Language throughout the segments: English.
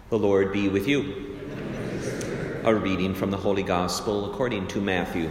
The Lord be with you. A reading from the Holy Gospel according to Matthew.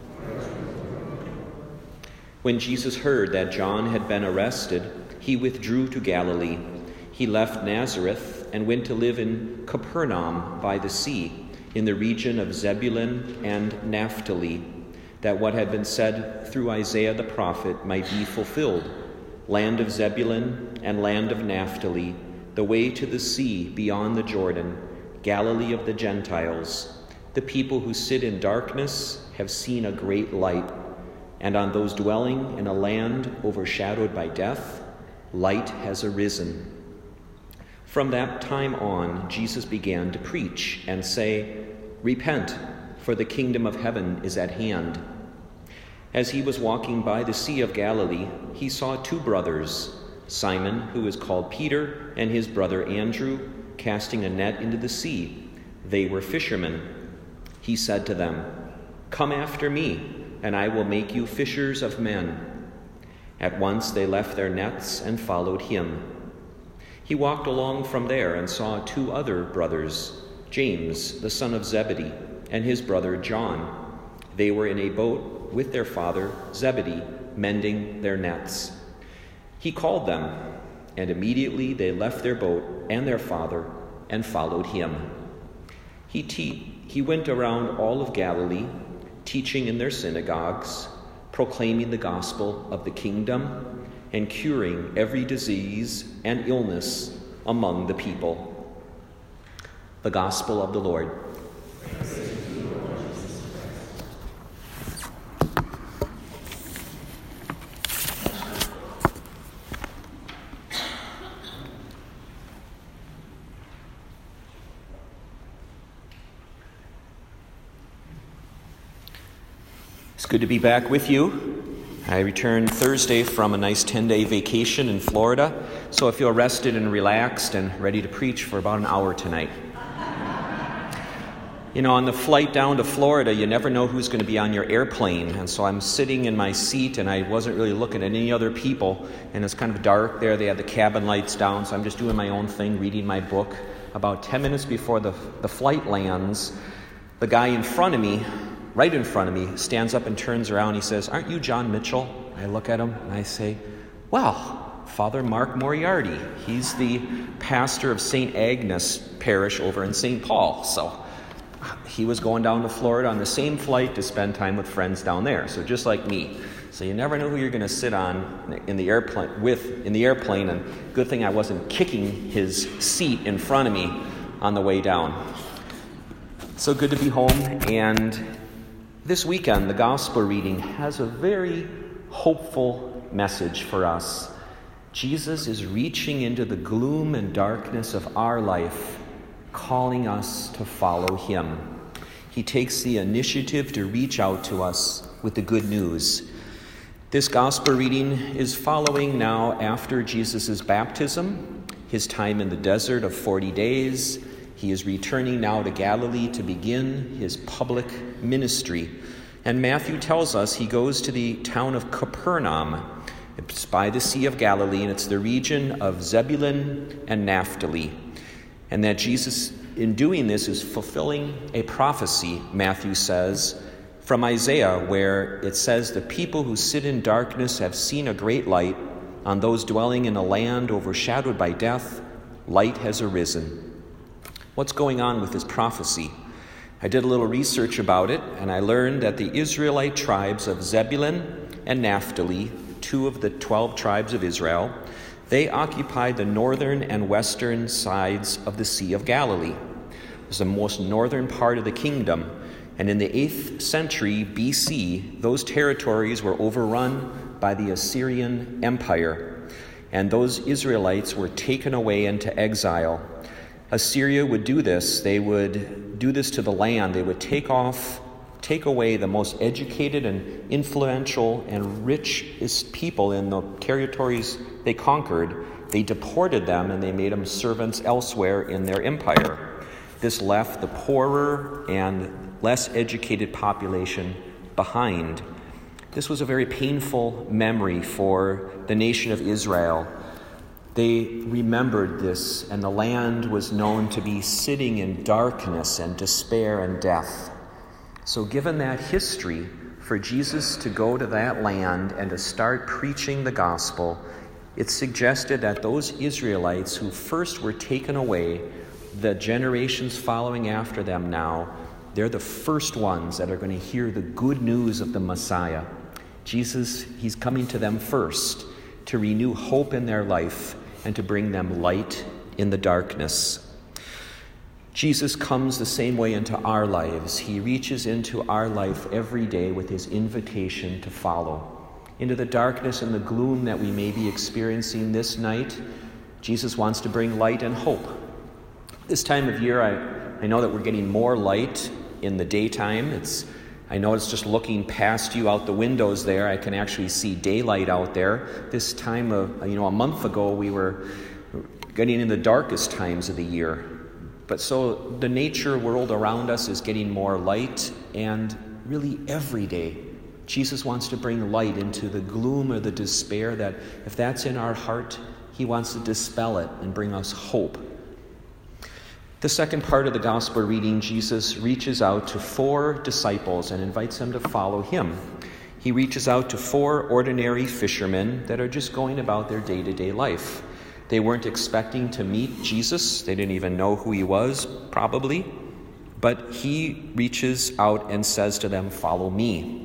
When Jesus heard that John had been arrested, he withdrew to Galilee. He left Nazareth and went to live in Capernaum by the sea, in the region of Zebulun and Naphtali, that what had been said through Isaiah the prophet might be fulfilled. Land of Zebulun and land of Naphtali, the way to the sea beyond the Jordan, Galilee of the Gentiles. The people who sit in darkness have seen a great light, and on those dwelling in a land overshadowed by death, light has arisen. From that time on, Jesus began to preach and say, "Repent, for the kingdom of heaven is at hand." As he was walking by the Sea of Galilee, he saw two brothers, Simon, who is called Peter, and his brother Andrew, casting a net into the sea. They were fishermen. He said to them, "Come after me, and I will make you fishers of men." At once they left their nets and followed him. He walked along from there and saw two other brothers, James, the son of Zebedee, and his brother John. They were in a boat with their father Zebedee, mending their nets. He called them, and immediately they left their boat and their father and followed him. He went around all of Galilee, teaching in their synagogues, proclaiming the gospel of the kingdom, and curing every disease and illness among the people. The gospel of the Lord. It's good to be back with you. I returned Thursday from a nice 10-day vacation in Florida, so I feel rested and relaxed and ready to preach for about an hour tonight. You know, on the flight down to Florida, you never know who's going to be on your airplane, and so I'm sitting in my seat, and I wasn't really looking at any other people, and it's kind of dark there. They had the cabin lights down, so I'm just doing my own thing, reading my book. About 10 minutes before the flight lands, the guy in front of me, right in front of me, stands up and turns around. He says, "Aren't you John Mitchell?" I look at him and I say, "Well, Father Mark Moriarty. He's the pastor of St. Agnes Parish over in St. Paul." So he was going down to Florida on the same flight to spend time with friends down there. So just like me. So you never know who you're going to sit on in the airplane. And good thing I wasn't kicking his seat in front of me on the way down. So good to be home. And this weekend, the gospel reading has a very hopeful message for us. Jesus is reaching into the gloom and darkness of our life, calling us to follow him. He takes the initiative to reach out to us with the good news. This gospel reading is following now after Jesus' baptism, his time in the desert of 40 days. He is returning now to Galilee to begin his public ministry. And Matthew tells us he goes to the town of Capernaum. It's by the Sea of Galilee, and it's the region of Zebulun and Naphtali. And that Jesus, in doing this, is fulfilling a prophecy, Matthew says, from Isaiah, where it says, "The people who sit in darkness have seen a great light. On those dwelling in a land overshadowed by death, light has arisen." What's going on with this prophecy? I did a little research about it, and I learned that the Israelite tribes of Zebulun and Naphtali, two of the 12 tribes of Israel, they occupied the northern and western sides of the Sea of Galilee. It was the most northern part of the kingdom, and in the 8th century BC, those territories were overrun by the Assyrian Empire, and those Israelites were taken away into exile. Assyria would do this. They would do this to the land. They would take away the most educated and influential and richest people in the territories they conquered. They deported them and they made them servants elsewhere in their empire. This left the poorer and less educated population behind. This was a very painful memory for the nation of Israel. They remembered this, and the land was known to be sitting in darkness and despair and death. So given that history, for Jesus to go to that land and to start preaching the gospel, it suggested that those Israelites who first were taken away, the generations following after them now, they're the first ones that are going to hear the good news of the Messiah. Jesus, he's coming to them first to renew hope in their life and to bring them light in the darkness. Jesus comes the same way into our lives. He reaches into our life every day with his invitation to follow. Into the darkness and the gloom that we may be experiencing this night, Jesus wants to bring light and hope. This time of year, I know that we're getting more light in the daytime. I know it's just looking past you out the windows there. I can actually see daylight out there. This time of, a month ago, we were getting in the darkest times of the year. But so the nature world around us is getting more light, and really every day, Jesus wants to bring light into the gloom or the despair that if that's in our heart, he wants to dispel it and bring us hope. The second part of the gospel reading, Jesus reaches out to 4 disciples and invites them to follow him. He reaches out to 4 ordinary fishermen that are just going about their day-to-day life. They weren't expecting to meet Jesus. They didn't even know who he was, probably. But he reaches out and says to them, "Follow me."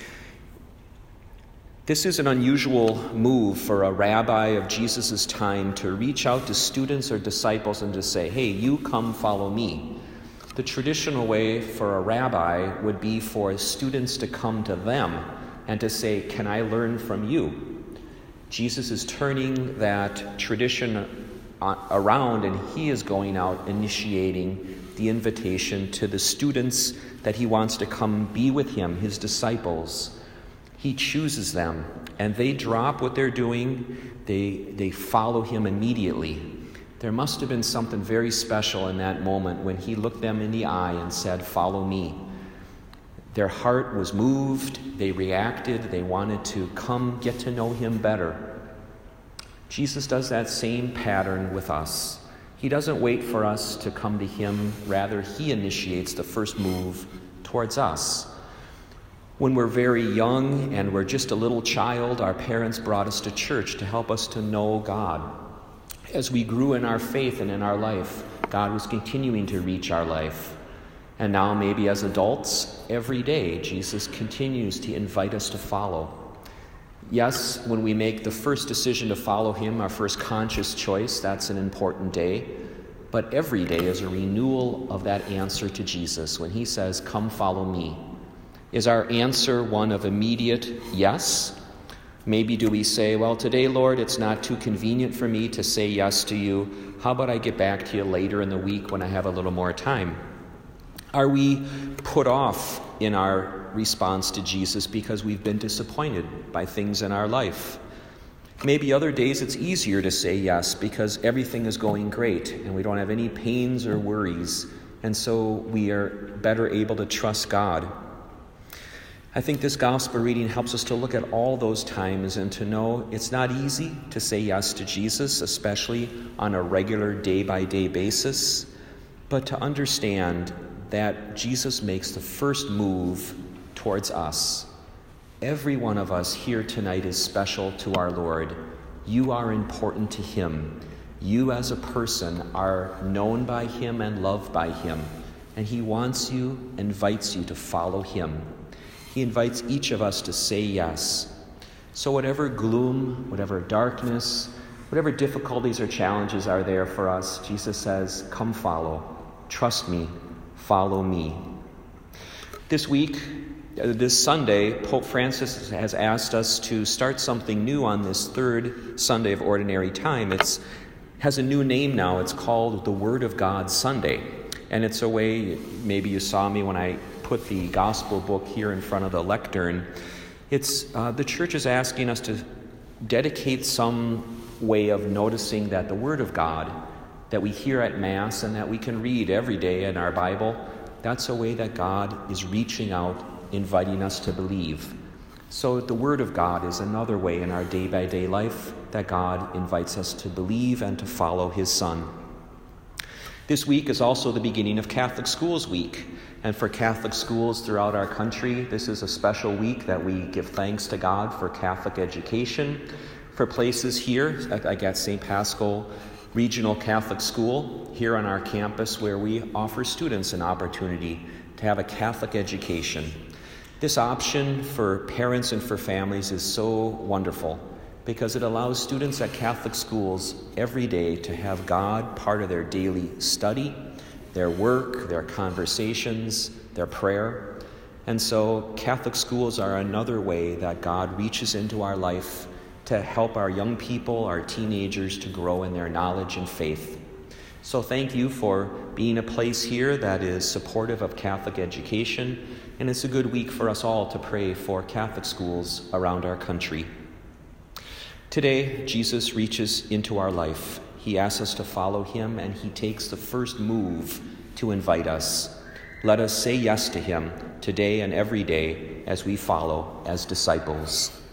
This is an unusual move for a rabbi of Jesus' time to reach out to students or disciples and to say, "Hey, you come follow me." The traditional way for a rabbi would be for students to come to them and to say, "Can I learn from you?" Jesus is turning that tradition around, and he is going out initiating the invitation to the students that he wants to come be with him, his disciples. He chooses them, and they drop what they're doing. They follow him immediately. There must have been something very special in that moment when he looked them in the eye and said, "Follow me." Their heart was moved. They reacted. They wanted to come get to know him better. Jesus does that same pattern with us. He doesn't wait for us to come to him. Rather, he initiates the first move towards us. When we're very young and we're just a little child, our parents brought us to church to help us to know God. As we grew in our faith and in our life, God was continuing to reach our life. And now maybe as adults, every day, Jesus continues to invite us to follow. Yes, when we make the first decision to follow him, our first conscious choice, that's an important day. But every day is a renewal of that answer to Jesus when he says, "Come follow me." Is our answer one of immediate yes? Maybe do we say, "Well, today, Lord, it's not too convenient for me to say yes to you. How about I get back to you later in the week when I have a little more time?" Are we put off in our response to Jesus because we've been disappointed by things in our life? Maybe other days it's easier to say yes because everything is going great and we don't have any pains or worries, and so we are better able to trust God. I think this gospel reading helps us to look at all those times and to know it's not easy to say yes to Jesus, especially on a regular day-by-day basis, but to understand that Jesus makes the first move towards us. Every one of us here tonight is special to our Lord. You are important to him. You as a person are known by him and loved by him, and he wants you, invites you to follow him. He invites each of us to say yes. So whatever gloom, whatever darkness, whatever difficulties or challenges are there for us, Jesus says, "Come follow. Trust me. Follow me." This week, this Sunday, Pope Francis has asked us to start something new on this third Sunday of Ordinary Time. It has a new name now. It's called the Word of God Sunday. And it's a way, maybe you saw me when I put the gospel book here in front of the lectern. It's the church is asking us to dedicate some way of noticing that the Word of God that we hear at Mass and that we can read every day in our Bible, that's a way that God is reaching out, inviting us to believe. So the Word of God is another way in our day-by-day life that God invites us to believe and to follow his Son. This week is also the beginning of Catholic Schools Week. And for Catholic schools throughout our country, this is a special week that we give thanks to God for Catholic education. For places here, like at St. Paschal Regional Catholic School, here on our campus, where we offer students an opportunity to have a Catholic education. This option for parents and for families is so wonderful because it allows students at Catholic schools every day to have God part of their daily study, their work, their conversations, their prayer. And so Catholic schools are another way that God reaches into our life to help our young people, our teenagers, to grow in their knowledge and faith. So thank you for being a place here that is supportive of Catholic education, and it's a good week for us all to pray for Catholic schools around our country. Today, Jesus reaches into our life. He asks us to follow him, and he takes the first move to invite us. Let us say yes to him today and every day as we follow as disciples.